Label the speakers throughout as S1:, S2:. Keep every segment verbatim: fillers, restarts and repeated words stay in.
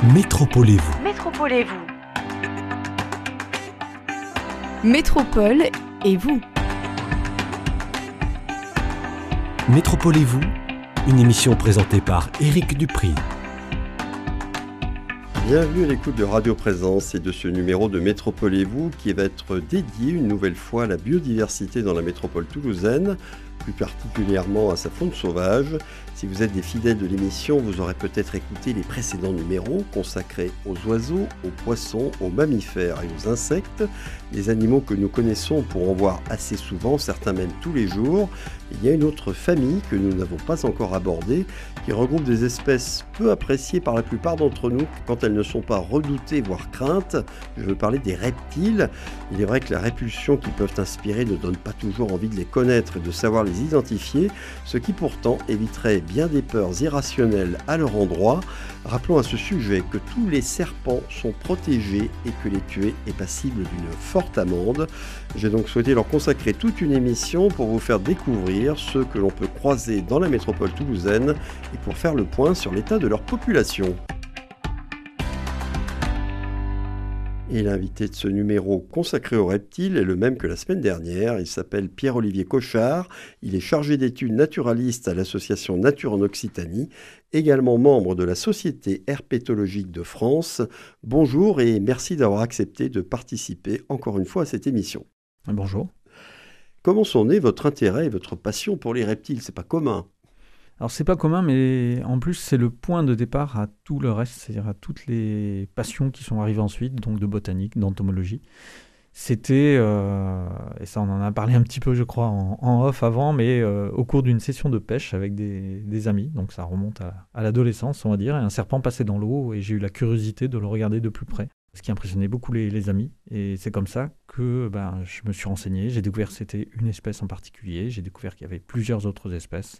S1: Métropolez-vous.
S2: Métropolez-vous.
S3: Métropole et vous.
S1: Métropolez-vous, une émission présentée par Éric Dupri.
S4: Bienvenue à l'écoute de Radio Présence et de ce numéro de Métropolez-vous qui va être dédié une nouvelle fois à la biodiversité dans la métropole toulousaine, plus particulièrement à sa faune sauvage. Si vous êtes des fidèles de l'émission, vous aurez peut-être écouté les précédents numéros consacrés aux oiseaux, aux poissons, aux mammifères et aux insectes, des animaux que nous connaissons pour en voir assez souvent, certains même tous les jours. Il y a une autre famille que nous n'avons pas encore abordée, qui regroupe des espèces peu appréciées par la plupart d'entre nous quand elles ne sont pas redoutées, voire craintes. Je veux parler des reptiles. Il est vrai que la répulsion qu'ils peuvent inspirer ne donne pas toujours envie de les connaître et de savoir les identifier, ce qui pourtant éviterait bien des peurs irrationnelles à leur endroit. Rappelons à ce sujet que tous les serpents sont protégés et que les tuer est passible d'une forte amende. J'ai donc souhaité leur consacrer toute une émission pour vous faire découvrir ceux que l'on peut croiser dans la métropole toulousaine et pour faire le point sur l'état de leur population. Et l'invité de ce numéro consacré aux reptiles est le même que la semaine dernière. Il s'appelle Pierre-Olivier Cochard. Il est chargé d'études naturalistes à l'association Nature en Occitanie, également membre de la Société herpétologique de France. Bonjour et merci d'avoir accepté de participer encore une fois à cette émission.
S5: Bonjour.
S4: Comment sont nés votre intérêt et votre passion pour les reptiles ? C'est pas commun.
S5: Alors c'est pas commun, mais en plus c'est le point de départ à tout le reste, c'est-à-dire à toutes les passions qui sont arrivées ensuite, donc de botanique, d'entomologie. C'était, euh, et ça on en a parlé un petit peu je crois en, en off avant, mais euh, au cours d'une session de pêche avec des, des amis, donc ça remonte à, à l'adolescence on va dire, et un serpent passait dans l'eau et j'ai eu la curiosité de le regarder de plus près, ce qui impressionnait beaucoup les, les amis, et c'est comme ça que ben, je me suis renseigné, j'ai découvert que c'était une espèce en particulier, j'ai découvert qu'il y avait plusieurs autres espèces.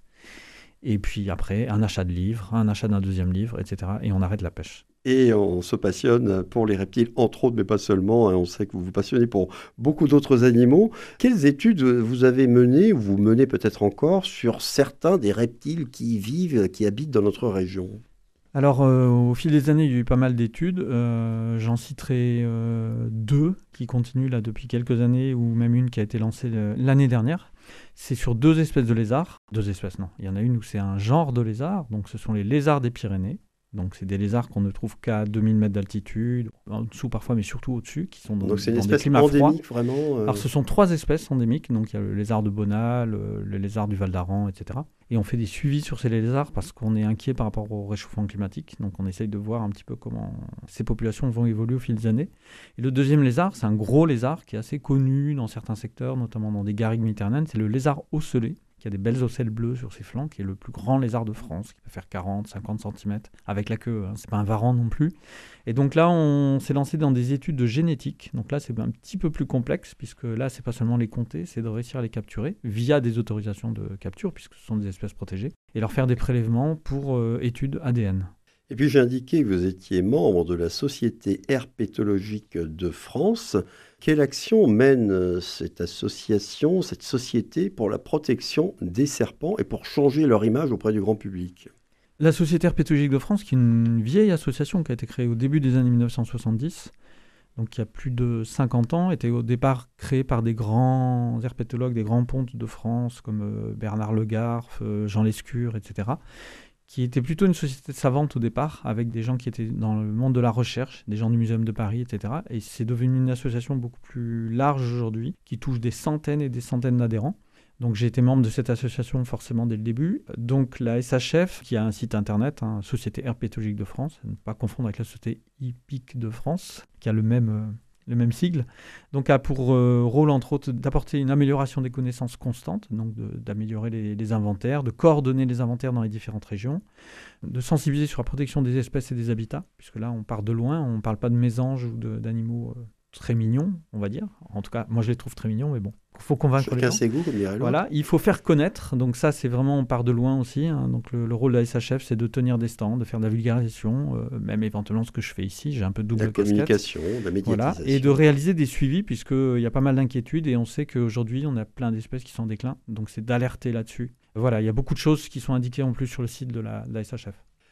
S5: Et puis après, un achat de livres, un achat d'un deuxième livre, et cetera. Et on arrête la pêche.
S4: Et on se passionne pour les reptiles, entre autres, mais pas seulement. On sait que vous vous passionnez pour beaucoup d'autres animaux. Quelles études vous avez menées, ou vous menez peut-être encore, sur certains des reptiles qui vivent, qui habitent dans notre région ?
S5: Alors, euh, au fil des années, il y a eu pas mal d'études. Euh, j'en citerai euh, deux qui continuent là depuis quelques années, ou même une qui a été lancée euh, l'année dernière. C'est sur deux espèces de lézards. Deux espèces, non. Il y en a une où c'est un genre de lézard. Donc, ce sont les lézards des Pyrénées. Donc, c'est des lézards qu'on ne trouve qu'à deux mille mètres d'altitude, en dessous parfois, mais surtout au-dessus, qui sont dans,
S4: donc, c'est une
S5: dans
S4: espèce
S5: des climats froids.
S4: endémique, vraiment euh...
S5: Alors, ce sont trois espèces endémiques. Donc, il y a le lézard de Bonal, le, le lézard du Val d'Aran, et cetera. Et on fait des suivis sur ces lézards parce qu'on est inquiet par rapport au réchauffement climatique. Donc, on essaye de voir un petit peu comment ces populations vont évoluer au fil des années. Et le deuxième lézard, c'est un gros lézard qui est assez connu dans certains secteurs, notamment dans des garrigues méditerranéennes. C'est le lézard ocellé, qui a des belles ocelles bleues sur ses flancs, qui est le plus grand lézard de France, qui peut faire quarante à cinquante centimètres avec la queue. Hein. C'est pas un varan non plus. Et donc là, on s'est lancé dans des études de génétique. Donc là, c'est un petit peu plus complexe, puisque là, c'est pas seulement les compter, c'est de réussir à les capturer via des autorisations de capture, puisque ce sont des espèces protégées, et leur faire des prélèvements pour euh, études A D N.
S4: Et puis j'ai indiqué que vous étiez membre de la Société herpétologique de France. Quelle action mène cette association, cette société pour la protection des serpents et pour changer leur image auprès du grand public ?
S5: La Société herpétologique de France, qui est une vieille association qui a été créée au début des années dix-neuf cent soixante-dix, donc il y a plus de cinquante ans, était au départ créée par des grands herpétologues, des grands pontes de France, comme Bernard Le Garff, Jean Lescure, et cetera, qui était plutôt une société savante au départ, avec des gens qui étaient dans le monde de la recherche, des gens du Muséum de Paris, et cetera. Et c'est devenu une association beaucoup plus large aujourd'hui, qui touche des centaines et des centaines d'adhérents. Donc j'ai été membre de cette association forcément dès le début. Donc la S H F, qui a un site internet, hein, Société herpétologique de France, à ne pas confondre avec la Société hippique de France, qui a le même... Euh, le même sigle, donc a pour euh, rôle entre autres d'apporter une amélioration des connaissances constantes, donc de, d'améliorer les, les inventaires, de coordonner les inventaires dans les différentes régions, de sensibiliser sur la protection des espèces et des habitats, puisque là on part de loin, on ne parle pas de mésanges ou de, d'animaux euh, très mignons, on va dire. En tout cas, moi je les trouve très mignons, mais bon, il faut convaincre
S4: Chacun
S5: les gens.
S4: ses goûts, comme dirait l'autre.
S5: Voilà, il faut faire connaître, donc ça c'est vraiment, on part de loin aussi, hein. Donc le, le rôle de la S H F c'est de tenir des stands, de faire de la vulgarisation, euh, même éventuellement ce que je fais ici, j'ai un peu de double
S4: la
S5: casquette.
S4: communication, la médiatisation.
S5: Voilà, et de réaliser des suivis, puisqu'il y a pas mal d'inquiétudes, et on sait qu'aujourd'hui on a plein d'espèces qui sont en déclin, donc c'est d'alerter là-dessus. Voilà, il y a beaucoup de choses qui sont indiquées en plus sur le site de la, de la S H F.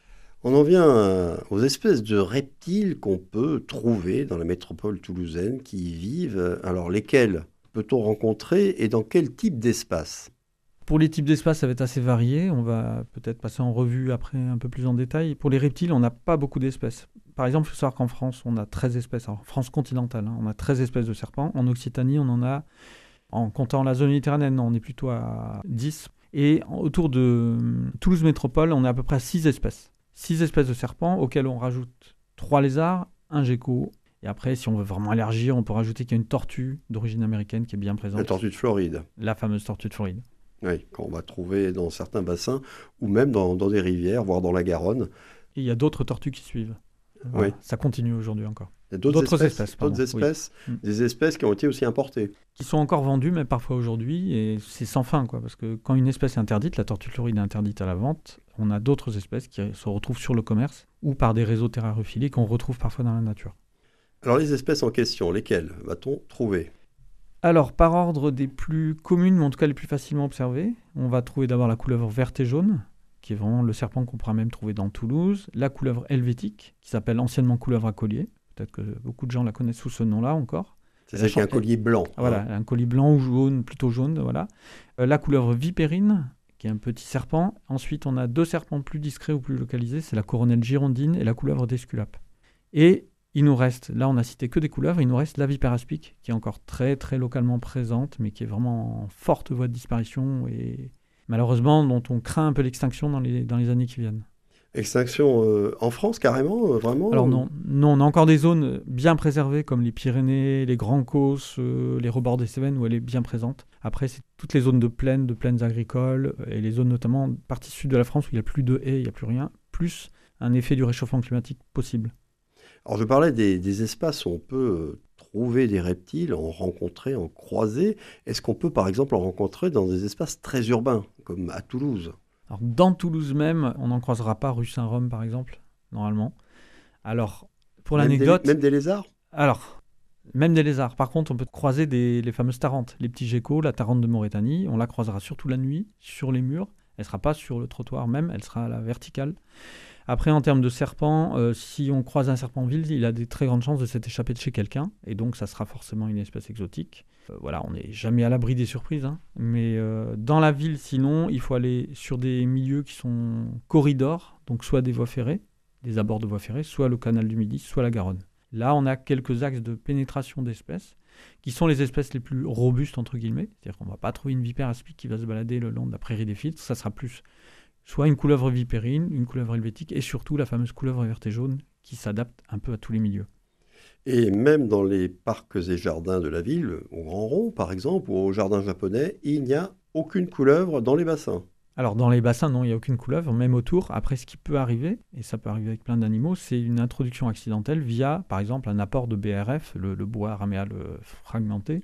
S4: On en vient aux espèces de reptiles qu'on peut trouver dans la métropole toulousaine qui y vivent. Alors lesquels peut-on rencontrer et dans quel type d'espace ?
S5: Pour les types d'espaces, ça va être assez varié. On va peut-être passer en revue après un peu plus en détail. Pour les reptiles, on n'a pas beaucoup d'espèces. Par exemple, il faut savoir qu'en France, on a treize espèces. En France continentale, hein, on a treize espèces de serpents. En Occitanie, on en a, en comptant la zone méditerranéenne, non, on est plutôt à dix. Et autour de Toulouse Métropole, on est à peu près à six espèces. six espèces de serpents auxquelles on rajoute trois lézards, un gecko. Et après, si on veut vraiment élargir, on peut rajouter qu'il y a une tortue d'origine américaine qui est bien présente.
S4: La tortue de Floride.
S5: La fameuse tortue de Floride.
S4: Oui, qu'on va trouver dans certains bassins ou même dans, dans des rivières, voire dans la Garonne.
S5: Et il y a d'autres tortues qui suivent. Voilà, oui. Ça continue aujourd'hui encore.
S4: Il y a d'autres, d'autres espèces, espèces,
S5: pardon,
S4: d'autres espèces
S5: oui.
S4: Des espèces qui ont été aussi importées.
S5: Qui sont encore vendues, mais parfois aujourd'hui, et c'est sans fin, quoi, parce que quand une espèce est interdite, la tortue de Floride est interdite à la vente, on a d'autres espèces qui se retrouvent sur le commerce ou par des réseaux terrariophiles qu'on retrouve parfois dans la nature.
S4: Alors les espèces en question, lesquelles va-t-on trouver ?
S5: Alors, par ordre des plus communes, mais en tout cas les plus facilement observées, on va trouver d'abord la couleuvre verte et jaune, qui est vraiment le serpent qu'on pourra même trouver dans Toulouse, la couleuvre helvétique, qui s'appelle anciennement couleuvre à collier, peut-être que beaucoup de gens la connaissent sous ce nom-là encore.
S4: C'est ça qui a un collier blanc.
S5: Ah, voilà, un collier blanc ou jaune, plutôt jaune, voilà. Euh, la couleuvre vipérine, qui est un petit serpent. Ensuite, on a deux serpents plus discrets ou plus localisés, c'est la coronelle girondine et la couleuvre d'Esculape. Et il nous reste, là on n'a cité que des couleuvres, il nous reste la vipère aspic, qui est encore très très localement présente, mais qui est vraiment en forte voie de disparition et malheureusement dont on craint un peu l'extinction dans les, dans les années qui viennent.
S4: Extinction euh, en France carrément, euh, vraiment ?
S5: Alors non, non, on a encore des zones bien préservées comme les Pyrénées, les Grands Causses, euh, les rebords des Cévennes où elle est bien présente. Après c'est toutes les zones de plaines, de plaines agricoles et les zones notamment partie sud de la France où il n'y a plus de haies, il n'y a plus rien, plus un effet du réchauffement climatique possible.
S4: Alors je parlais des, des espaces où on peut trouver des reptiles, en rencontrer, en croiser. Est-ce qu'on peut par exemple en rencontrer dans des espaces très urbains, comme à Toulouse ?
S5: Alors dans Toulouse même, on n'en croisera pas rue Saint-Rome par exemple, normalement. Alors pour
S4: même
S5: l'anecdote...
S4: Des, même des lézards ?
S5: Alors, même des lézards. Par contre, on peut croiser des, les fameuses tarantes, les petits geckos, la tarente de Mauritanie. On la croisera surtout la nuit, sur les murs. Elle ne sera pas sur le trottoir même, elle sera à la verticale. Après, en termes de serpents, euh, si on croise un serpent en ville, il a des très grandes chances de s'être échappé de chez quelqu'un, et donc ça sera forcément une espèce exotique. Euh, voilà, on n'est jamais à l'abri des surprises, hein. Mais euh, dans la ville, sinon, il faut aller sur des milieux qui sont corridors, donc soit des voies ferrées, des abords de voies ferrées, soit le canal du Midi, soit la Garonne. Là, on a quelques axes de pénétration d'espèces, qui sont les espèces les plus robustes, entre guillemets, c'est-à-dire qu'on ne va pas trouver une vipère aspic qui va se balader le long de la prairie des filtres, ça sera plus... soit une couleuvre vipérine, une couleuvre helvétique, et surtout la fameuse couleuvre verte et jaune qui s'adapte un peu à tous les milieux.
S4: Et même dans les parcs et jardins de la ville, au Grand Rond par exemple, ou au jardin japonais, il n'y a aucune couleuvre dans les bassins.
S5: Alors dans les bassins, non, il n'y a aucune couleuvre, même autour. Après, ce qui peut arriver, et ça peut arriver avec plein d'animaux, c'est une introduction accidentelle via, par exemple, un apport de B R F, le, le bois raméal fragmenté,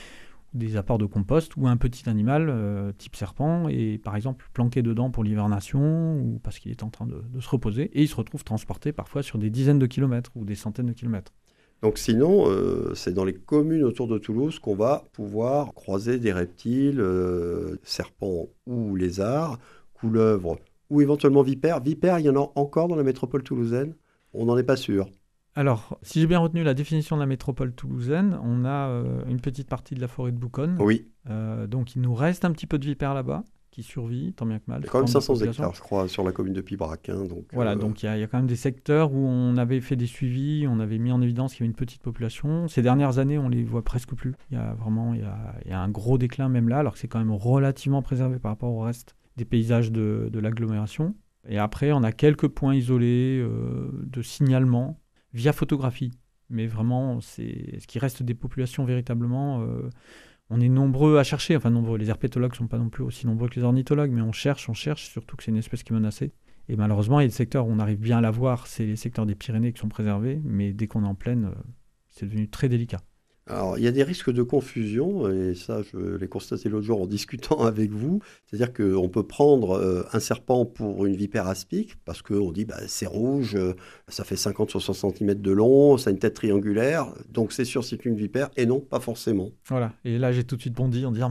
S5: des apports de compost ou un petit animal euh, type serpent et par exemple planqué dedans pour l'hivernation ou parce qu'il est en train de, de se reposer et il se retrouve transporté parfois sur des dizaines de kilomètres ou des centaines de kilomètres.
S4: Donc sinon, euh, c'est dans les communes autour de Toulouse qu'on va pouvoir croiser des reptiles, euh, serpents ou lézards, couleuvres ou éventuellement vipères. Vipères, il y en a encore dans la métropole toulousaine ? On n'en est pas sûr.
S5: Alors, si j'ai bien retenu la définition de la métropole toulousaine, on a euh, une petite partie de la forêt de Bouconne.
S4: Oui.
S5: Euh, donc, il nous reste un petit peu de vipères là-bas, qui survit, tant bien que mal.
S4: Il y a quand même cinq cents hectares, je crois, sur la commune de Pibrac. Hein, donc,
S5: voilà,
S4: euh...
S5: donc il y, y a quand même des secteurs où on avait fait des suivis, on avait mis en évidence qu'il y avait une petite population. Ces dernières années, on les voit presque plus. Il y a vraiment il y a, il y a un gros déclin même là, alors que c'est quand même relativement préservé par rapport au reste des paysages de, de l'agglomération. Et après, on a quelques points isolés euh, de signalement via photographie. Mais vraiment, c'est ce qui reste des populations véritablement... Euh, on est nombreux à chercher, enfin nombreux, les herpétologues ne sont pas non plus aussi nombreux que les ornithologues, mais on cherche, on cherche, surtout que c'est une espèce qui est menacée. Et malheureusement, il y a des secteurs où on arrive bien à la voir, c'est les secteurs des Pyrénées qui sont préservés, mais dès qu'on est en plaine, euh, c'est devenu très délicat.
S4: Alors, il y a des risques de confusion, et ça, je l'ai constaté l'autre jour en discutant avec vous. C'est-à-dire qu'on peut prendre euh, un serpent pour une vipère aspic, parce qu'on dit bah, c'est rouge, euh, ça fait cinquante à soixante centimètres de long, ça a une tête triangulaire, donc c'est sûr c'est une vipère, et non, pas forcément.
S5: Voilà, et là j'ai tout de suite bondi en disant mais non,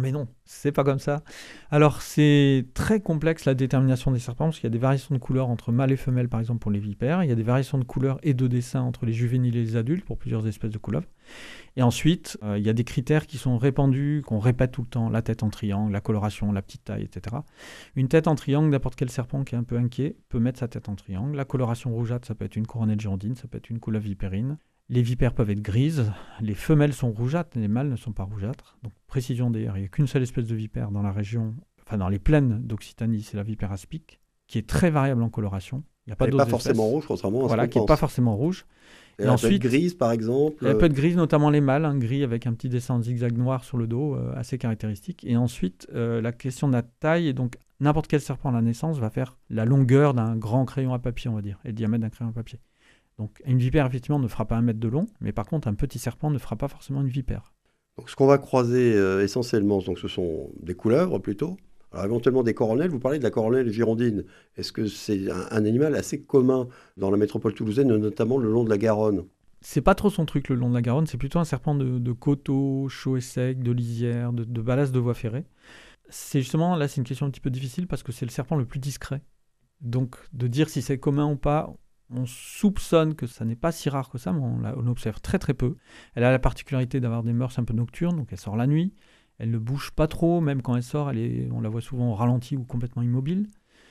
S5: C'est pas comme ça. Alors, c'est très complexe la détermination des serpents, parce qu'il y a des variations de couleurs entre mâles et femelles, par exemple, pour les vipères. Il y a des variations de couleurs et de dessin entre les juvéniles et les adultes, pour plusieurs espèces de couleuvres. Et ensuite, euh, il y a des critères qui sont répandus, qu'on répète tout le temps. La tête en triangle, la coloration, la petite taille, et cetera. Une tête en triangle, n'importe quel serpent qui est un peu inquiet peut mettre sa tête en triangle. La coloration rougeâtre, ça peut être une couronnette girondine, ça peut être une couleuvre vipérine. Les vipères peuvent être grises, les femelles sont rougeâtres, les mâles ne sont pas rougeâtres. Donc précision d'ailleurs, il n'y a qu'une seule espèce de vipère dans la région, enfin dans les plaines d'Occitanie, c'est la vipère aspic, qui est très variable en coloration. Il n'y a pas
S4: Elle n'est
S5: d'autres
S4: pas forcément
S5: espèces.
S4: rouge, contrairement à ce
S5: Voilà,
S4: qu'on
S5: qui n'est
S4: pense.
S5: pas forcément rouge.
S4: Elle
S5: Et ensuite,
S4: peut être grise, par exemple.
S5: Elle peut être grise, notamment les mâles, hein, gris avec un petit dessin en zigzag noir sur le dos, euh, assez caractéristique. Et ensuite, euh, la question de la taille, et donc n'importe quel serpent à la naissance va faire la longueur d'un grand crayon à papier, on va dire, et le diamètre d'un crayon à papier. Donc une vipère, effectivement, ne fera pas un mètre de long, mais par contre, un petit serpent ne fera pas forcément une vipère.
S4: Donc, ce qu'on va croiser euh, essentiellement, donc, ce sont des couleuvres plutôt. Alors, éventuellement des coronelles. Vous parlez de la coronelle girondine. Est-ce que c'est un, un animal assez commun dans la métropole toulousaine, notamment le long de la Garonne?
S5: C'est pas trop son truc le long de la Garonne, c'est plutôt un serpent de, de coteaux, chaud et sec, de lisière, de, de ballast de voie ferrée. C'est justement, là c'est une question un petit peu difficile parce que c'est le serpent le plus discret. Donc de dire si c'est commun ou pas, on soupçonne que ça n'est pas si rare que ça, mais on, la, on observe très très peu. Elle a la particularité d'avoir des mœurs un peu nocturnes, donc elle sort la nuit. Elle ne bouge pas trop, même quand elle sort, elle est, on la voit souvent au ralenti ou complètement immobile.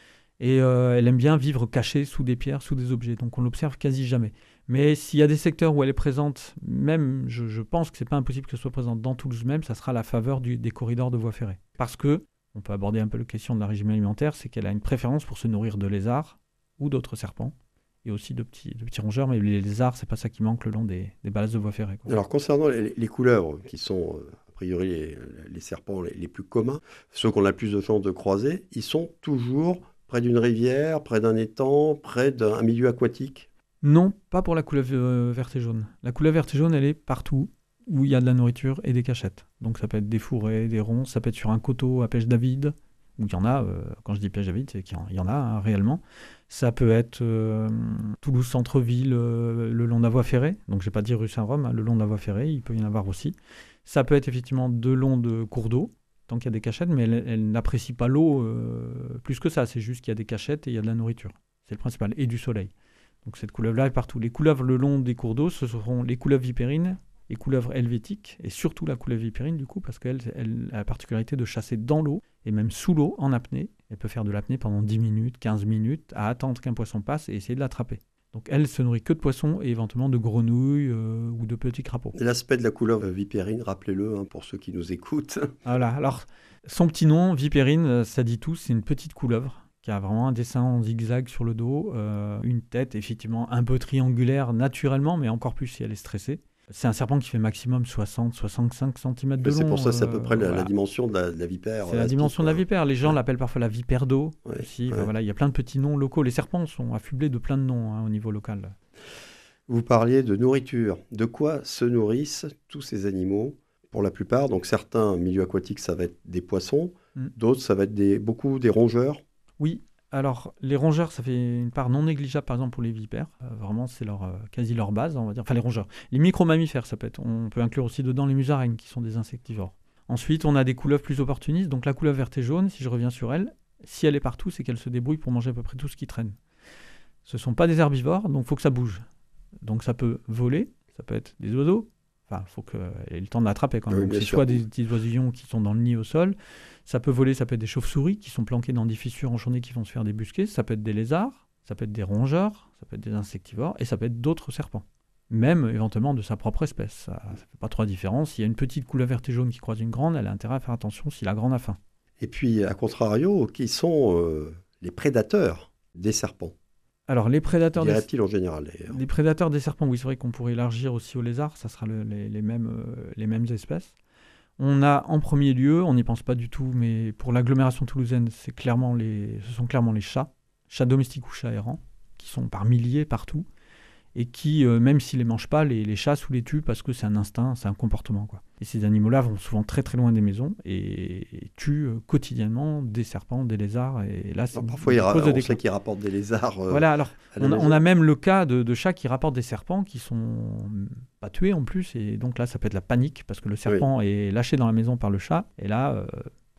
S5: Et euh, elle aime bien vivre cachée sous des pierres, sous des objets, donc on l'observe quasi jamais. Mais s'il y a des secteurs où elle est présente, même, je, je pense que c'est pas impossible qu'elle soit présente dans Toulouse même, ça sera à la faveur du, des corridors de voie ferrée. Parce que, on peut aborder un peu la question de la régime alimentaire, c'est qu'elle a une préférence pour se nourrir de lézards ou d'autres serpents, et aussi de petits, de petits rongeurs, mais les lézards, c'est pas ça qui manque le long des, des ballasts de voie ferrée, quoi.
S4: Alors, concernant les, les couleuvres, qui sont euh, a priori les, les serpents les, les plus communs, ceux qu'on a le plus de chances de croiser, ils sont toujours près d'une rivière, près d'un étang, près d'un milieu aquatique?
S5: Non, pas pour la couleuvre euh, verte et jaune. La couleuvre verte et jaune, elle est partout où il y a de la nourriture et des cachettes. Donc ça peut être des fourrés, des ronds, ça peut être sur un coteau à Pêche David, où il y en a, euh, quand je dis Pêche David, c'est qu'il y en a hein, réellement. Ça peut être euh, Toulouse centre-ville, euh, le long de la voie ferrée, donc je ne vais pas dire rue Saint-Rome, hein, le long de la voie ferrée, il peut y en avoir aussi. Ça peut être effectivement de long de cours d'eau, tant qu'il y a des cachettes, mais elle, elle n'apprécie pas l'eau euh, plus que ça, c'est juste qu'il y a des cachettes et il y a de la nourriture. C'est le principal, et du soleil. Donc cette couleuvre-là est partout. Les couleuvres le long des cours d'eau, ce seront les couleuvres vipérines, les couleuvres helvétiques, et surtout la couleuvre vipérine du coup, parce qu'elle elle a la particularité de chasser dans l'eau, et même sous l'eau, en apnée. Elle peut faire de l'apnée pendant dix minutes, quinze minutes, à attendre qu'un poisson passe et essayer de l'attraper. Donc elle se nourrit que de poissons et éventuellement de grenouilles euh, ou de petits crapauds.
S4: L'aspect de la couleuvre vipérine, rappelez-le hein, pour ceux qui nous écoutent.
S5: Voilà, alors son petit nom, vipérine, ça dit tout, c'est une petite couleuvre qui a vraiment un dessin en zigzag sur le dos, euh, une tête effectivement un peu triangulaire naturellement, mais encore plus si elle est stressée. C'est un serpent qui fait maximum soixante à soixante-cinq centimètres de long.
S4: C'est pour ça, c'est à peu près la,
S5: euh, voilà.
S4: la dimension de la, de la vipère.
S5: C'est la dimension de la vipère. Les gens ouais. l'appellent parfois la vipère d'eau.
S4: Ouais,
S5: aussi.
S4: ouais.
S5: Enfin, voilà, il y a plein de petits noms locaux. Les serpents sont affublés de plein de noms hein, au niveau local.
S4: Vous parliez de nourriture. De quoi se nourrissent tous ces animaux? Pour la plupart, donc certains milieux aquatiques, ça va être des poissons. Mm. D'autres, ça va être des, beaucoup des rongeurs.
S5: Oui. Alors, les rongeurs, ça fait une part non négligeable, par exemple, pour les vipères. Euh, vraiment, c'est leur, euh, quasi leur base, on va dire. Enfin, les rongeurs. Les micro-mammifères, ça peut être. On peut inclure aussi dedans les musaraignes, qui sont des insectivores. Ensuite, on a des couleuvres plus opportunistes. Donc, la couleuvre verte et jaune, si je reviens sur elle, si elle est partout, c'est qu'elle se débrouille pour manger à peu près tout ce qui traîne. Ce ne sont pas des herbivores, donc il faut que ça bouge. Donc, ça peut voler, ça peut être des oiseaux. Enfin, il faut qu'elle ait le temps de l'attraper quand même.
S4: Oui,
S5: donc, c'est
S4: sûr.
S5: soit des petits oisillons qui sont dans le nid au sol. Ça peut voler, ça peut être des chauves-souris qui sont planquées dans des fissures enchaînées qui vont se faire débusquer. Ça peut être des lézards, ça peut être des rongeurs, ça peut être des insectivores et ça peut être d'autres serpents. Même éventuellement de sa propre espèce. Ça ne fait pas trop la différence. S'il y a une petite couleuvre verte et jaune qui croise une grande, elle a intérêt à faire attention si la grande a faim.
S4: Et puis, à contrario, qui sont euh, les prédateurs des serpents?
S5: Alors, les prédateurs
S4: des
S5: des
S4: reptiles en général. D'ailleurs.
S5: Les prédateurs des serpents, oui, c'est vrai qu'on pourrait élargir aussi aux lézards. Ça sera le, les, les, mêmes, euh, les mêmes espèces. On a en premier lieu, on n'y pense pas du tout, mais pour l'agglomération toulousaine, c'est clairement les, ce sont clairement les chats, chats domestiques ou chats errants, qui sont par milliers partout, et qui, euh, même s'ils ne les mangent pas, les, les chassent ou les tuent parce que c'est un instinct, c'est un comportement, quoi. Et ces animaux-là vont souvent très très loin des maisons et, et tuent euh, quotidiennement des serpents, des lézards. Et là, c'est
S4: alors, parfois, il ra- on sait qu'ils rapportent des lézards. Euh,
S5: voilà, alors on a, on a même le cas de, de chats qui rapportent des serpents qui sont pas tués en plus. Et donc là, ça peut être la panique parce que le serpent oui. est lâché dans la maison par le chat. Et là, euh,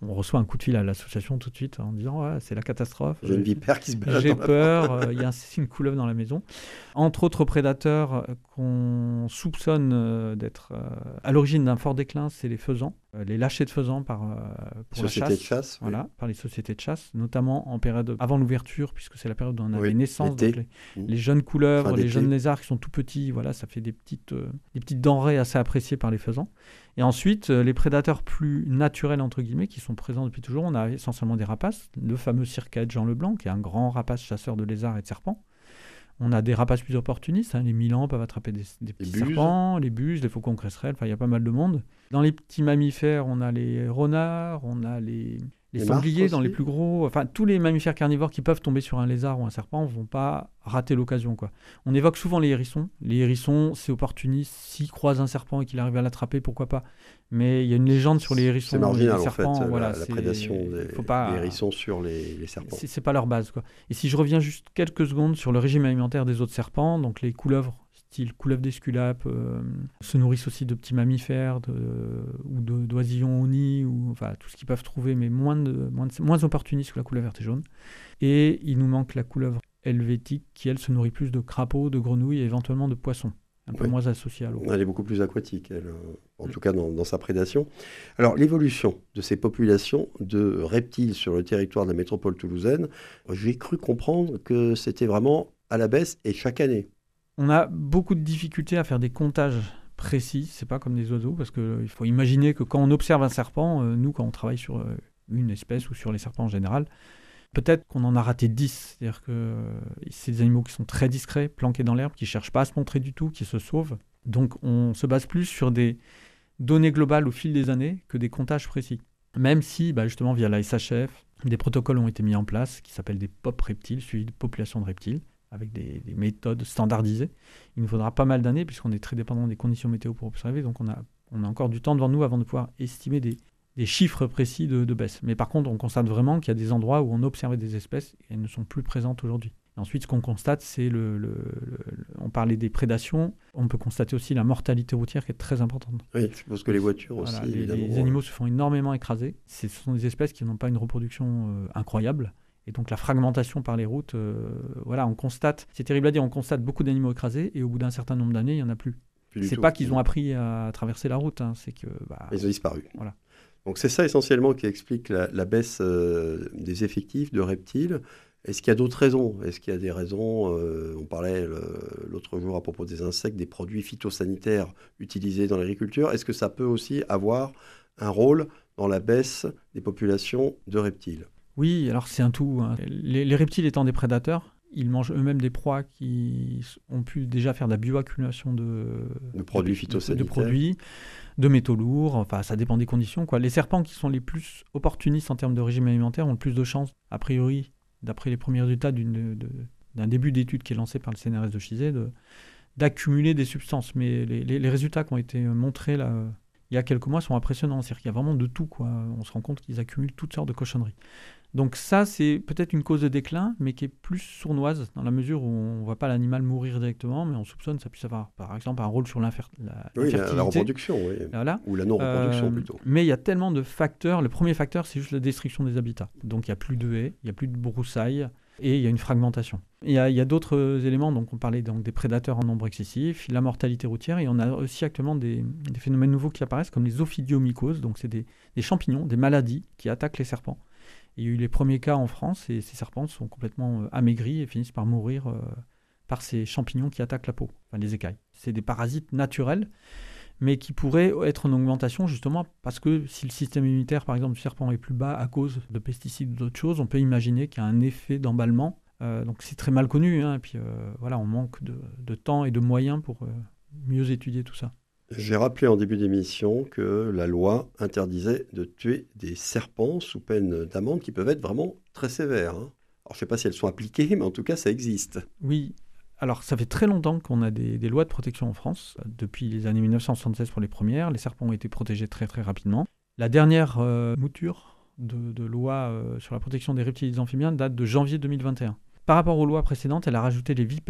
S5: on reçoit un coup de fil à l'association tout de suite en disant ouais, c'est la catastrophe.
S4: J'ai une vipère qui se balade
S5: J'ai
S4: dans la
S5: peur, il euh, y a un, une couleuvre dans la maison. Entre autres prédateurs qu'on soupçonne euh, d'être euh, à l'origine d'un fort déclin, c'est les faisans, euh, les lâchers de faisans par euh, pour
S4: sociétés
S5: la chasse,
S4: de chasse,
S5: voilà,
S4: oui.
S5: par les sociétés de chasse, notamment en période avant l'ouverture, puisque c'est la période où on a
S4: Oui,
S5: les naissances,
S4: l'été.
S5: donc les,
S4: Mmh.
S5: les jeunes couleuvres,
S4: Fin
S5: les
S4: d'été.
S5: jeunes lézards qui sont tout petits, voilà, ça fait des petites, euh, des petites denrées assez appréciées par les faisans. Et ensuite, euh, les prédateurs plus naturels, entre guillemets, qui sont présents depuis toujours, on a essentiellement des rapaces, le fameux circaète Jean Leblanc, qui est un grand rapace chasseur de lézards et de serpents. On a des rapaces plus opportunistes, hein, les milans peuvent attraper des, des petits
S4: buses.
S5: serpents, les buses, les faucons cresserelles, enfin il y a pas mal de monde. Dans les petits mammifères, on a les renards, on a les, les,
S4: Les
S5: sangliers
S4: martres
S5: dans les
S4: aussi.
S5: plus gros, enfin tous les mammifères carnivores qui peuvent tomber sur un lézard ou un serpent ne vont pas rater l'occasion, quoi. On évoque souvent les hérissons. Les hérissons, c'est opportuniste. S'ils croisent un serpent et qu'il arrive à l'attraper, pourquoi pas. Mais il y a une légende sur les hérissons.
S4: C'est marginal
S5: les serpents,
S4: en fait,
S5: voilà,
S4: la, la
S5: c'est-
S4: prédation des,
S5: faut pas-
S4: des hérissons sur les, les serpents.
S5: c'est, c'est pas leur base, quoi. Et si je reviens juste quelques secondes sur le régime alimentaire des autres serpents, donc les couleuvres, style couleuvre d'Esculape, euh, se nourrissent aussi de petits mammifères de, ou de, d'oisillons au nid, ou enfin tout ce qu'ils peuvent trouver, mais moins, de, moins, de- moins opportunistes que la couleuvre verte et jaune. Et il nous manque la couleuvre helvétique qui, elle, se nourrit plus de crapauds, de grenouilles et éventuellement de poissons, un peu
S4: Oui.
S5: moins associés à l'eau.
S4: Elle est beaucoup plus aquatique, elle, euh, en tout cas dans, dans sa prédation. Alors, l'évolution de ces populations de reptiles sur le territoire de la métropole toulousaine, j'ai cru comprendre que c'était vraiment à la baisse et chaque année.
S5: On a beaucoup de difficultés à faire des comptages précis, c'est pas comme des oiseaux, parce qu'il faut imaginer que quand on observe un serpent, euh, nous, quand on travaille sur euh, une espèce ou sur les serpents en général, peut-être qu'on en a raté dix. C'est-à-dire que euh, c'est des animaux qui sont très discrets, planqués dans l'herbe, qui ne cherchent pas à se montrer du tout, qui se sauvent. Donc on se base plus sur des données globales au fil des années que des comptages précis. Même si, bah, justement, via la S H F, des protocoles ont été mis en place qui s'appellent des P O P reptiles, suivis de populations de reptiles, avec des, des méthodes standardisées. Il nous faudra pas mal d'années, puisqu'on est très dépendant des conditions météo pour observer, donc on a, on a encore du temps devant nous avant de pouvoir estimer des, des chiffres précis de, de baisse. Mais par contre, on constate vraiment qu'il y a des endroits où on observait des espèces et elles ne sont plus présentes aujourd'hui. Et ensuite, ce qu'on constate, c'est le, le, le, le... On parlait des prédations, on peut constater aussi la mortalité routière qui est très importante.
S4: Oui, je suppose que les voitures
S5: Voilà,
S4: aussi,
S5: les,
S4: évidemment.
S5: les animaux se font énormément écraser. Ce sont des espèces qui n'ont pas une reproduction euh, incroyable. Et donc la fragmentation par les routes, euh, voilà, on constate, c'est terrible à dire, on constate beaucoup d'animaux écrasés et au bout d'un certain nombre d'années, il n'y en a plus.
S4: Plus du
S5: C'est
S4: tout.
S5: pas qu'ils ont appris à traverser la route, hein, c'est que... Bah,
S4: Ils ont disparu.
S5: Voilà.
S4: Donc c'est ça essentiellement qui explique la, la baisse euh, des effectifs de reptiles. Est-ce qu'il y a d'autres raisons? Est-ce qu'il y a des raisons, euh, on parlait le, l'autre jour à propos des insectes, des produits phytosanitaires utilisés dans l'agriculture. Est-ce que ça peut aussi avoir un rôle dans la baisse des populations de reptiles?
S5: Oui, alors c'est un tout, hein. Les, les reptiles étant des prédateurs, ils mangent eux-mêmes des proies qui ont pu déjà faire de la bioaccumulation de,
S4: De produits
S5: de-
S4: phytosanitaires.
S5: de produits, de métaux lourds, enfin ça dépend des conditions, quoi. Les serpents qui sont les plus opportunistes en termes de régime alimentaire ont le plus de chances, a priori, d'après les premiers résultats d'une, de, d'un début d'étude qui est lancé par le C N R S de Chizé, de, d'accumuler des substances. Mais les, les- les résultats qui ont été montrés là, euh, il y a quelques mois sont impressionnants. C'est-à-dire qu'il y a vraiment de tout, quoi. On se rend compte qu'ils accumulent toutes sortes de cochonneries. Donc ça, c'est peut-être une cause de déclin, mais qui est plus sournoise, dans la mesure où on ne voit pas l'animal mourir directement, mais on soupçonne que ça puisse avoir, par exemple, un rôle sur l'infer- la,
S4: Oui, la,
S5: l'infertilité.
S4: la reproduction, oui.
S5: Voilà.
S4: Ou la non-reproduction
S5: Euh,
S4: plutôt.
S5: Mais il y a tellement de facteurs. Le premier facteur, c'est juste la destruction des habitats. Donc il n'y a plus de haies, il n'y a plus de broussailles et il y a une fragmentation. Il y a, il y a d'autres euh, éléments. Donc on parlait donc des prédateurs en nombre excessif, la mortalité routière, et on a aussi actuellement des, des phénomènes nouveaux qui apparaissent comme les ophidiomycoses. Donc c'est des, des champignons, des maladies qui attaquent les serpents. Il y a eu les premiers cas en France et ces serpents sont complètement euh, amaigris et finissent par mourir euh, par ces champignons qui attaquent la peau, enfin les écailles. C'est des parasites naturels, mais qui pourraient être en augmentation justement parce que si le système immunitaire, par exemple, du serpent est plus bas à cause de pesticides ou d'autres choses, on peut imaginer qu'il y a un effet d'emballement. Euh, donc c'est très mal connu, hein, et puis euh, voilà, on manque de, de temps et de moyens pour euh, mieux étudier tout ça.
S4: J'ai rappelé en début d'émission que la loi interdisait de tuer des serpents sous peine d'amende qui peuvent être vraiment très sévères, hein. Alors je ne sais pas si elles sont appliquées, mais en tout cas ça existe.
S5: Oui, alors ça fait très longtemps qu'on a des, des lois de protection en France. Depuis les années mille neuf cent soixante-seize pour les premières, les serpents ont été protégés très très rapidement. La dernière euh, mouture de, de loi euh, sur la protection des reptiles et des amphibiens date de janvier deux mille vingt et un. Par rapport aux lois précédentes, elle a rajouté les vipères.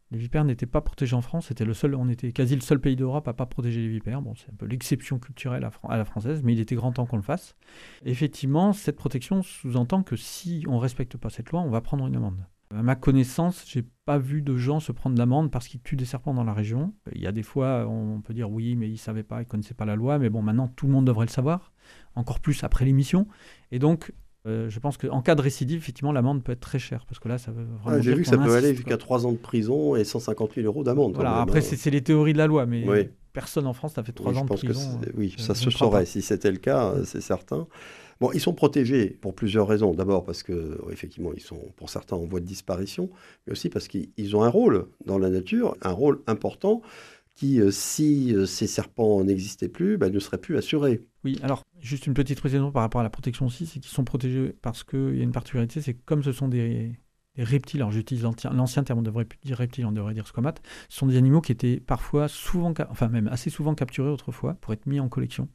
S5: Les vipères n'étaient pas protégées en France. C'était le seul, on était quasi le seul pays d'Europe à ne pas protéger les vipères. Bon, c'est un peu l'exception culturelle à, à la française, mais il était grand temps qu'on le fasse. Effectivement, cette protection sous-entend que si on ne respecte pas cette loi, on va prendre une amende. À ma connaissance, je n'ai pas vu de gens se prendre l'amende parce qu'ils tuent des serpents dans la région. Il y a des fois, on peut dire oui, mais ils ne savaient pas, ils ne connaissaient pas la loi. Mais bon, maintenant, tout le monde devrait le savoir, encore plus après l'émission. Et donc, Euh, je pense qu'en cas de récidive, effectivement, l'amende peut être très chère. Parce que là, ça veut vraiment
S4: ah, J'ai
S5: dire
S4: vu que
S5: qu'on
S4: ça peut
S5: insiste,
S4: aller
S5: quoi.
S4: jusqu'à trois ans de prison et cent cinquante mille euros d'amende.
S5: Voilà,
S4: même,
S5: après,
S4: hein.
S5: c'est, c'est les théories de la loi, mais
S4: Oui.
S5: personne en France n'a fait trois
S4: Oui,
S5: ans
S4: je
S5: de
S4: pense que
S5: prison.
S4: c'est- oui,
S5: Je-
S4: ça
S5: je
S4: se
S5: ne crois
S4: saurait.
S5: pas.
S4: Si c'était le cas, euh, c'est certain. Bon, ils sont protégés pour plusieurs raisons. D'abord parce que, euh, effectivement, ils sont pour certains en voie de disparition, mais aussi parce qu'ils ils ont un rôle dans la nature, un rôle important qui, euh, si euh, ces serpents n'existaient plus, bah, ne serait plus assuré.
S5: Oui, alors, juste une petite précision par rapport à la protection aussi, c'est qu'ils sont protégés parce qu'il y a une particularité, c'est que comme ce sont des, des reptiles, alors j'utilise l'ancien, l'ancien terme, on devrait plus dire reptiles, on devrait dire squamates, ce sont des animaux qui étaient parfois souvent, ca- enfin même assez souvent capturés autrefois pour être mis en collection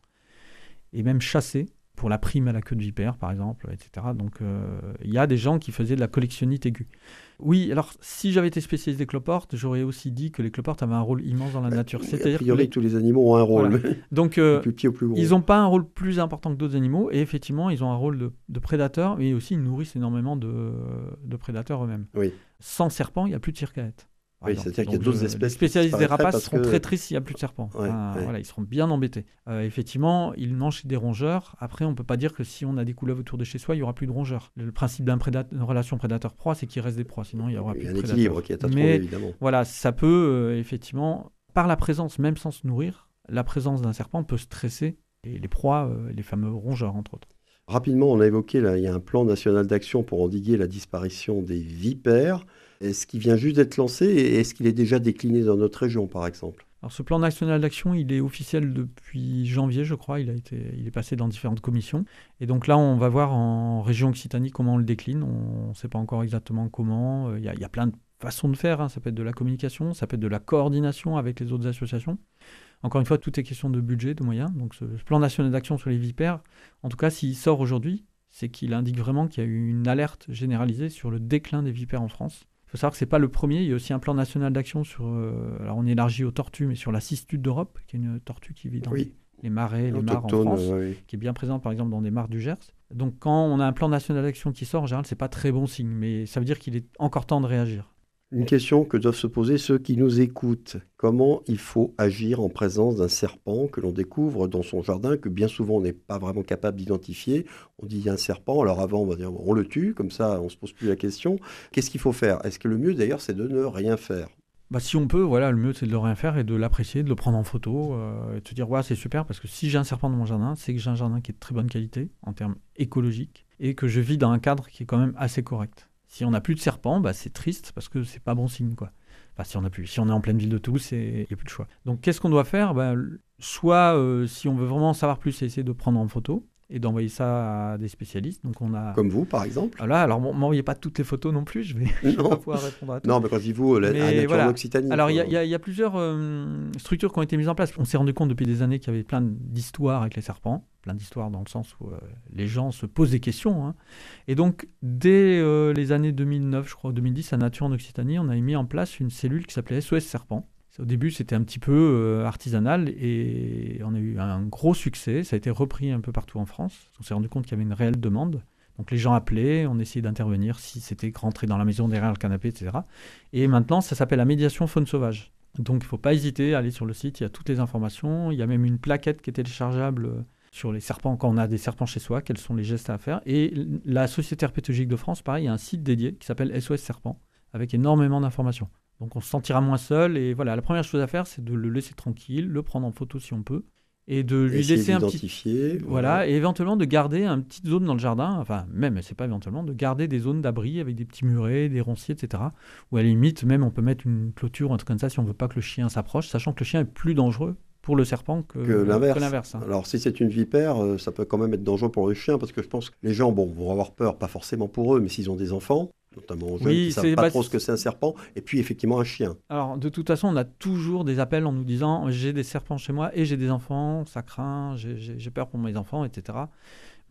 S5: et même chassés pour la prime à la queue de vipère, par exemple, et cetera. Donc, euh, il y a des gens qui faisaient de la collectionnite aiguë. Oui, alors, si j'avais été spécialiste des cloportes, j'aurais aussi dit que les cloportes avaient un rôle immense dans la nature.
S4: A
S5: C'est-à-dire que
S4: priori,
S5: les-
S4: tous les animaux ont un rôle,
S5: Voilà.
S4: mais
S5: Donc, euh,
S4: du plus petit au plus gros.
S5: ils n'ont pas un rôle plus important que d'autres animaux, et effectivement, ils ont un rôle de, de prédateurs, mais aussi ils nourrissent énormément de, de prédateurs eux-mêmes.
S4: Oui.
S5: Sans serpent, il n'y a plus de circaètes. par
S4: Oui,
S5: exemple.
S4: c'est-à-dire qu'il y a
S5: Donc,
S4: d'autres
S5: le-
S4: espèces
S5: Les
S4: qui
S5: spécialistes des
S4: disparaîtraient
S5: rapaces
S4: parce
S5: seront
S4: que-
S5: très tristes s'il n'y a plus de serpents.
S4: Ouais,
S5: Enfin,
S4: ouais.
S5: Voilà, ils seront bien embêtés. Euh, effectivement, ils mangent des rongeurs. Après, on ne peut pas dire que si on a des couleuvres autour de chez soi, il n'y aura plus de rongeurs. Le, le principe d'une relation prédateur-proie, c'est qu'il reste des proies. Sinon, il n'y aura
S4: Il
S5: plus
S4: y a
S5: de
S4: un
S5: prédateurs.
S4: équilibre qui est à trouver,
S5: Mais
S4: évidemment.
S5: voilà, ça peut, euh, effectivement, par la présence, même sans se nourrir, la présence d'un serpent peut stresser les, les proies, euh, les fameux rongeurs, entre autres.
S4: Rapidement, on a évoqué, là, il y a un plan national d'action pour endiguer la disparition des vipères. Est-ce qu'il vient juste d'être lancé et est-ce qu'il est déjà décliné dans notre région, par exemple?
S5: Alors, ce plan national d'action, il est officiel depuis janvier, je crois. Il a été, il est passé dans différentes commissions. Et donc là, on va voir en région Occitanie comment on le décline. On ne sait pas encore exactement comment. Il y a, il y a plein de façons de faire. Hein. Ça peut être de la communication, ça peut être de la coordination avec les autres associations. Encore une fois, tout est question de budget, de moyens. Donc, ce, ce plan national d'action sur les vipères, en tout cas, s'il sort aujourd'hui, c'est qu'il indique vraiment qu'il y a eu une alerte généralisée sur le déclin des vipères en France. Il faut savoir que ce n'est pas le premier. Il y a aussi un plan national d'action sur... Euh, alors, on élargit aux tortues, mais sur la cistude d'Europe, qui est une tortue qui vit dans
S4: Oui.
S5: les marais, les mares en
S4: Autochtone,
S5: France,
S4: euh, oui.
S5: qui est bien présente, par exemple, dans des mares du Gers. Donc, quand on a un plan national d'action qui sort, en général, ce n'est pas très bon signe, mais ça veut dire qu'il est encore temps de réagir.
S4: Une question que doivent se poser ceux qui nous écoutent. Comment il faut agir en présence d'un serpent que l'on découvre dans son jardin, que bien souvent on n'est pas vraiment capable d'identifier? On dit il y a un serpent, alors avant on va dire on le tue, comme ça on ne se pose plus la question. Qu'est-ce qu'il faut faire? Est-ce que le mieux d'ailleurs c'est de ne rien faire?
S5: Bah, si on peut, voilà, le mieux c'est de ne rien faire et de l'apprécier, de le prendre en photo euh, et de se dire ouais, c'est super parce que si j'ai un serpent dans mon jardin, c'est que j'ai un jardin qui est de très bonne qualité en termes écologiques et que je vis dans un cadre qui est quand même assez correct. Si on n'a plus de serpents, bah, c'est triste parce que c'est pas bon signe, quoi. Enfin, si on a plus, si on est en pleine ville de Toulouse, il n'y a plus de choix. Donc, qu'est-ce qu'on doit faire? Bah, soit, euh, si on veut vraiment en savoir plus, c'est essayer de prendre en photo et d'envoyer ça à des spécialistes. Donc, on a...
S4: Comme vous par exemple?
S5: Voilà, alors, bon, m'envoyez pas toutes les photos non plus, je vais, je vais
S4: Non.
S5: pas pouvoir répondre à tout.
S4: Non, mais quand je dis vous, la,
S5: Mais
S4: la nature
S5: voilà.
S4: en Occitanie.
S5: Alors, il y, a-
S4: quoi.
S5: il y a- il y a plusieurs euh, structures qui ont été mises en place. On s'est rendu compte depuis des années qu'il y avait plein d'histoires avec les serpents, plein d'histoires dans le sens où euh, les gens se posent des questions. Hein. Et donc, dès euh, les années deux mille neuf, je crois, deux mille dix, à Nature en Occitanie, on a mis en place une cellule qui s'appelait S O S Serpent. Au début, c'était un petit peu euh, artisanal et on a eu un gros succès. Ça a été repris un peu partout en France. On s'est rendu compte qu'il y avait une réelle demande. Donc les gens appelaient, on essayait d'intervenir si c'était rentrer dans la maison derrière le canapé, et cetera. Et maintenant, ça s'appelle la médiation faune sauvage. Donc il ne faut pas hésiter à aller sur le site, il y a toutes les informations. Il y a même une plaquette qui est téléchargeable sur les serpents, quand on a des serpents chez soi, quels sont les gestes à faire. Et la Société herpétologique de France, pareil, il y a un site dédié qui s'appelle S O S Serpent, avec énormément d'informations. Donc on se sentira moins seul. Et voilà, la première chose à faire, c'est de le laisser tranquille, le prendre en photo si on peut, et de lui
S4: Essayer
S5: laisser un petit...
S4: d'identifier,
S5: Voilà, et éventuellement de garder une petite zone dans le jardin, enfin même, c'est pas éventuellement, de garder des zones d'abri avec des petits murets, des ronciers, et cetera. Ou à la limite, même on peut mettre une clôture, un truc comme ça, si on veut pas que le chien s'approche, sachant que le chien est plus dangereux pour le serpent que,
S4: que l'inverse.
S5: que l'inverse, hein.
S4: Alors si c'est une vipère, euh, ça peut quand même être dangereux pour le chien parce que je pense que les gens bon, vont avoir peur, pas forcément pour eux, mais s'ils ont des enfants, notamment jeunes
S5: Oui,
S4: qui ne savent
S5: c'est-
S4: pas
S5: bah,
S4: trop ce que c'est un serpent, et puis effectivement un chien.
S5: Alors, de toute façon, on a toujours des appels en nous disant « j'ai des serpents chez moi et j'ai des enfants, ça craint, j'ai, j'ai, j'ai peur pour mes enfants, et cetera »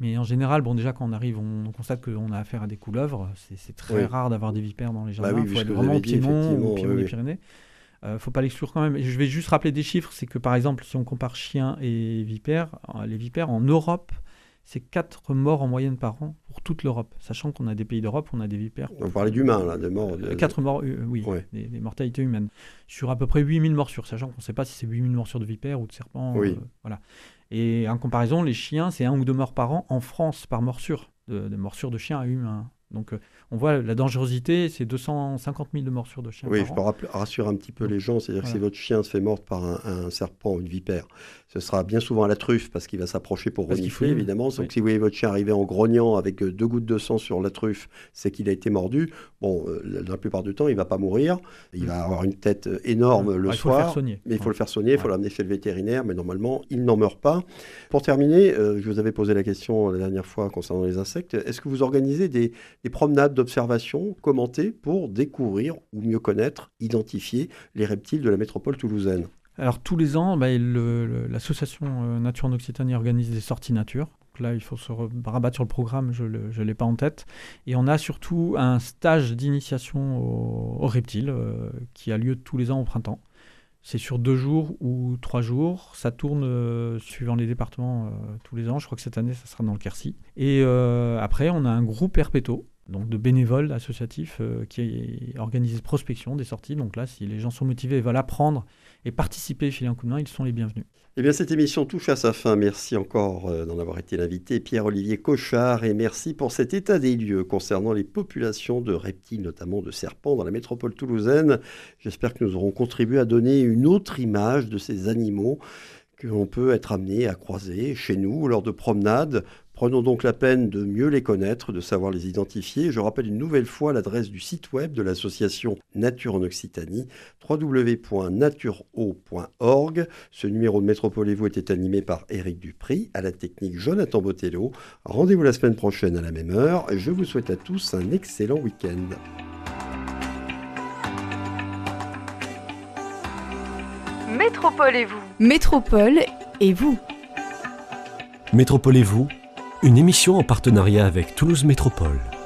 S5: Mais en général, bon, déjà, quand on arrive, on, on constate qu'on a affaire à des couleuvres. C'est, c'est très
S4: Oui.
S5: rare d'avoir des vipères dans les jardins.
S4: Bah oui,
S5: Il
S4: vu
S5: faut
S4: ce
S5: être
S4: que vous
S5: vraiment
S4: avez
S5: au
S4: dit,
S5: Piémont ou
S4: effectivement,
S5: au Piémont
S4: oui,
S5: des
S4: oui.
S5: Pyrénées. Il ne faut pas l'exclure quand même. Et je vais juste rappeler des chiffres. C'est que, par exemple, si on compare chiens et vipères, les vipères, en Europe, c'est quatre morts en moyenne par an pour toute l'Europe. Sachant qu'on a des pays d'Europe, on a des vipères.
S4: On parlait d'humains, là, de morts. De...
S5: quatre morts, euh, oui,
S4: Ouais.
S5: des, des mortalités humaines. Sur à peu près huit mille morsures, sachant qu'on ne sait pas si c'est huit mille morsures de vipères ou de serpents.
S4: Oui.
S5: euh, voilà. Et en comparaison, les chiens, c'est un ou deux morts par an en France par morsure, de, de morsures de chiens à humains. Donc, euh, on voit la dangerosité, c'est deux cent cinquante mille de morsures de chiens
S4: Oui,
S5: par
S4: je
S5: an.
S4: peux rapp- rassurer un petit peu les gens, c'est-à-dire
S5: Voilà.
S4: que si votre chien se fait mordre par un, un serpent ou une vipère, ce sera bien souvent à la truffe parce qu'il va s'approcher pour
S5: Parce qu'il
S4: renifler,
S5: fouine.
S4: évidemment. Donc
S5: Oui.
S4: si vous voyez votre chien arriver en grognant avec euh, deux gouttes de sang sur la truffe, c'est qu'il a été mordu. Bon, euh, dans la plupart du temps, il ne va pas mourir. Il va avoir une tête euh, énorme
S5: Ouais.
S4: le
S5: Ouais, il faut le
S4: soir.
S5: faire soigner.
S4: Mais il faut
S5: Ouais.
S4: le faire soigner, il faut
S5: Ouais.
S4: l'amener chez le vétérinaire, mais normalement, il n'en meurt pas. Pour terminer, euh, je vous avais posé la question la dernière fois concernant les insectes. Est-ce que vous organisez des, des promenades d'observation commentées pour découvrir ou mieux connaître, identifier les reptiles de la métropole toulousaine?
S5: Alors, tous les ans, bah, le- le- l'association euh, Nature en Occitanie organise des sorties nature. Donc là, il faut se re- rabattre sur le programme, je ne l'ai pas en tête. Et on a surtout un stage d'initiation aux, aux reptiles euh, qui a lieu tous les ans au printemps. C'est sur deux jours ou trois jours. Ça tourne euh, suivant les départements euh, tous les ans. Je crois que cette année, ça sera dans le Quercy. Et euh, après, on a un groupe Herpéto, donc de bénévoles associatifs euh, qui organisent des prospections, des sorties. Donc là, si les gens sont motivés et veulent apprendre et participer et filer un coup de main, ils sont les bienvenus.
S4: Eh bien, cette émission touche à sa fin. Merci encore euh, d'en avoir été l'invité, Pierre-Olivier Cochard, et merci pour cet état des lieux concernant les populations de reptiles, notamment de serpents, dans la métropole toulousaine. J'espère que nous aurons contribué à donner une autre image de ces animaux que l'on peut être amené à croiser chez nous lors de promenades. Prenons donc la peine de mieux les connaître, de savoir les identifier. Je rappelle une nouvelle fois l'adresse du site web de l'association Nature en Occitanie, w w w point natureo point org. Ce numéro de Métropole et vous était animé par Éric Dupry, à la technique Jonathan Botello. Rendez-vous la semaine prochaine à la même heure. Je vous souhaite à tous un excellent week-end.
S3: Métropole et vous. Métropole et vous.
S1: Métropole et vous, une émission en partenariat avec Toulouse Métropole.